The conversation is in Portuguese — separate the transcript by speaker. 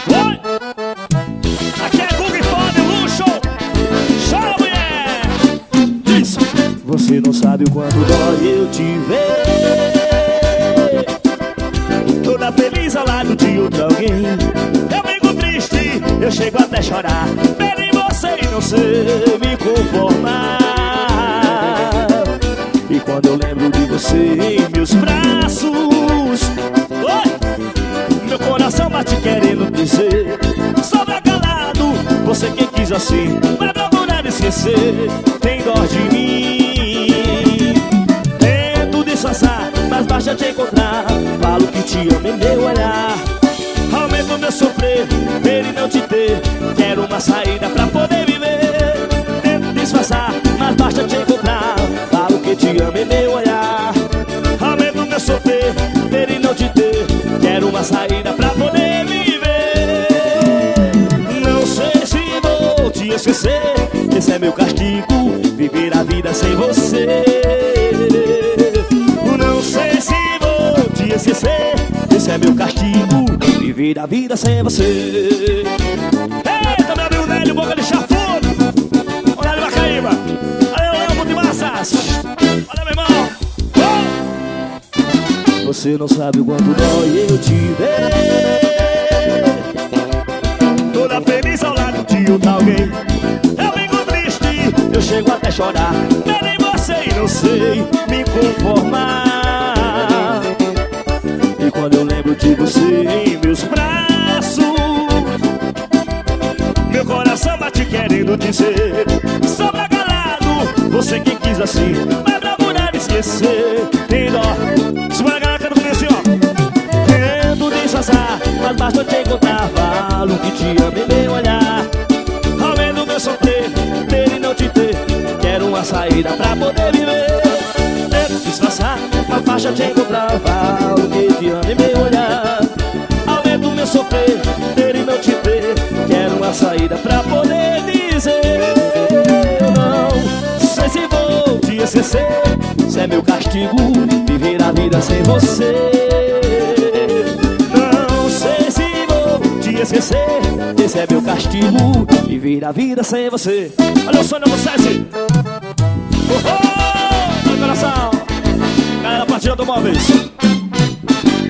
Speaker 1: Oi! Aqui é Google Fone Luxo. Chora, mulher! Diz!
Speaker 2: Você não sabe o quanto dói eu te ver toda feliz ao lado de outro alguém.
Speaker 1: Eu fico triste, eu chego até chorar, ver em você e não sei me conformar.
Speaker 2: E quando eu lembro de você em meus
Speaker 1: Braços, oi!
Speaker 2: meu coração bate querendo dizer:
Speaker 1: Sobra calado,
Speaker 2: você quem quis assim,
Speaker 1: vai procurar esquecer.
Speaker 2: tem dó de mim. Tento disfarçar, mas basta te encontrar. Falo que te amo em meu olhar.
Speaker 1: Aumento meu sofrer,
Speaker 2: Ver e não te ter, quero uma saída pra poder viver.
Speaker 1: tento disfarçar,
Speaker 2: Mas basta te encontrar. Falo que te amo em meu olhar.
Speaker 1: aumento meu sofrer.
Speaker 2: Ver e não te ter, quero uma saída pra poder viver. Não sei se vou te esquecer, esse é meu castigo, viver a vida sem você. Não sei se vou te esquecer, esse é meu castigo, viver a vida sem você.
Speaker 1: Eita, meu amigo Nélio, boca de chafudo. Ô, Nélio Macaíba. Valeu, Léo, de massas. Valeu, meu irmão. Oh!
Speaker 2: Você não sabe o quanto dói eu te ver
Speaker 1: Toda feliz ao lado de outro alguém. Eu fico triste,
Speaker 2: eu chego até chorar,
Speaker 1: ver em você e não sei
Speaker 2: me conformar. E quando eu lembro de você em meus
Speaker 1: braços, meu coração bate querendo dizer: Sobra calado,
Speaker 2: você quem quis assim,
Speaker 1: vai procurar esquecer.
Speaker 2: tem dó.
Speaker 1: Segura a galera, canta comigo assim, ó.
Speaker 2: Tento disfarçar, mas basta eu te encontrar. Falo que te amo em meu olhar.
Speaker 1: Aumento meu sofrer,
Speaker 2: Ter e não te ter, quero uma saída pra poder viver.
Speaker 1: tento disfarçar,
Speaker 2: Mas basta eu te encontrar. Falo que te amo em meu olhar.
Speaker 1: aumento meu sofrer.
Speaker 2: Ter e não te ter, quero uma saída pra poder dizer: eu não sei se vou te esquecer, se é meu castigo, viver a vida sem você. Não sei se vou te esquecer, esse é meu castigo, viver a vida sem você.
Speaker 1: Olha o sonho do César. Oh, oh, meu coração. Galera, partida do móveis.